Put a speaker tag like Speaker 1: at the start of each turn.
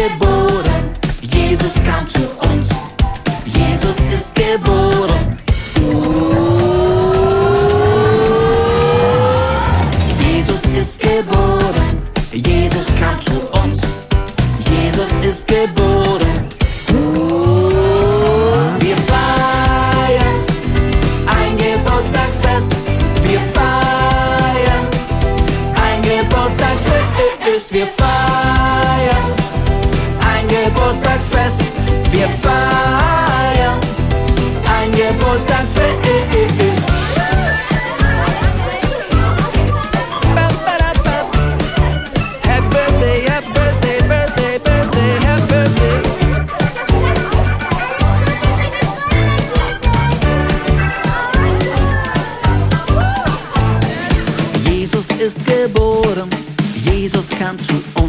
Speaker 1: geboren. Jesus kam zu uns. Jesus ist geboren. Jesus ist geboren. Jesus kam zu uns. Jesus ist geboren. Wir feiern ein Geburtstagsfest. Wir feiern ein Geburtstagsfest. Wir feiern ein Geburtstagsfest. Wir feiern ein Geburtstagsfest. Happy birthday, happy birthday, birthday, birthday, happy birthday. Jesus ist geboren. Jesus kam zu uns.